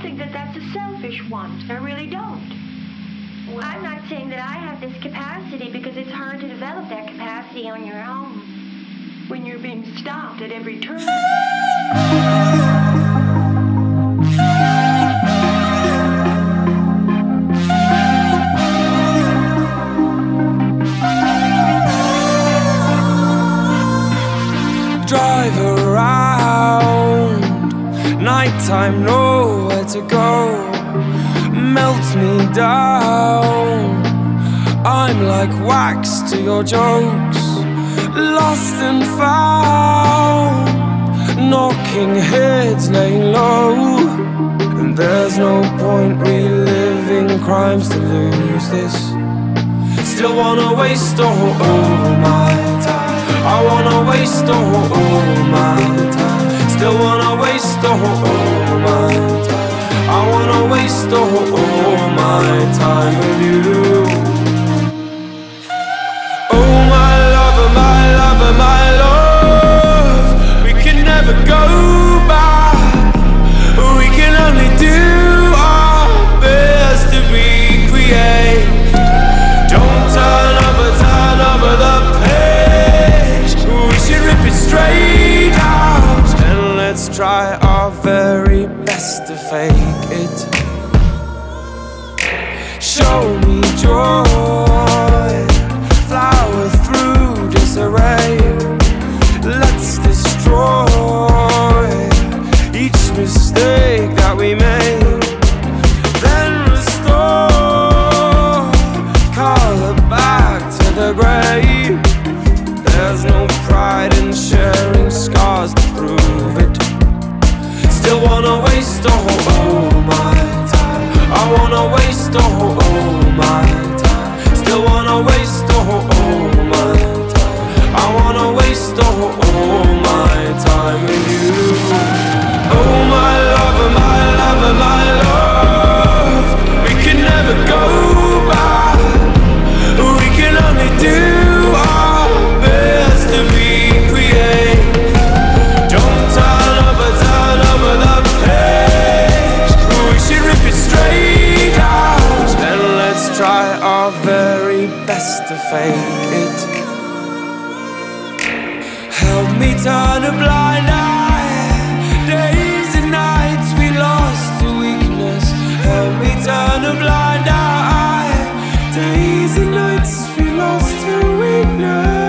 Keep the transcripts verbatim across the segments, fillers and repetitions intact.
think that that's a selfish want. I really don't. Well, I'm not saying that I have this capacity, because it's hard to develop that capacity on your own when you're being stopped at every turn. Drive around, nighttime, nowhere to go, melts me down. I'm like wax to your jokes, lost and found, knocking heads, laying low. And there's no point reliving crimes to lose this. Still wanna waste all, all my time. I wanna waste all, all my time. Still wanna waste all, all my time. I wanna waste all, all my time with you. Oh my lover, my lover, my love, we can never go back. We can only do our best to recreate. Don't turn over, turn over the page. We should rip it straight out, and let's try our very best to fake it. Show me joy, flower through disarray. Let's destroy each mistake that we made, then restore color back to the grave. There's no pride in sharing scars to prove it. Still wanna waste all, all my time. I wanna waste all, all my time. Still wanna waste all, all my time. I wanna waste all, all my time with you. Oh my lover, my lover, my love, we can never go back. We can only do our best to recreate. Don't turn over, turn over the page. We should rip it straight out, then let's try our very best to fake it. Help me turn a blind eye. Days and nights we lost to weakness. Help me turn a blind eye. Days and nights we lost to weakness.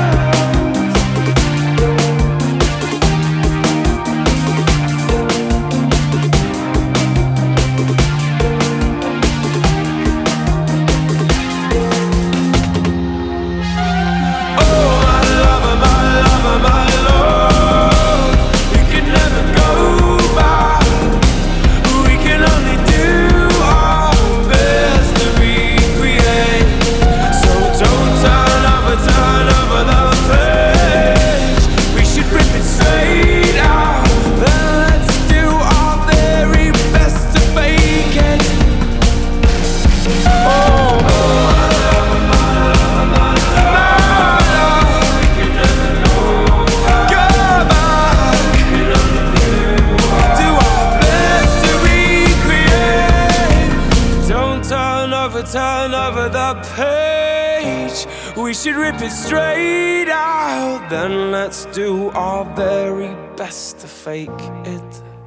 Turn over the page. We should rip it straight out, then let's do our very best to fake it.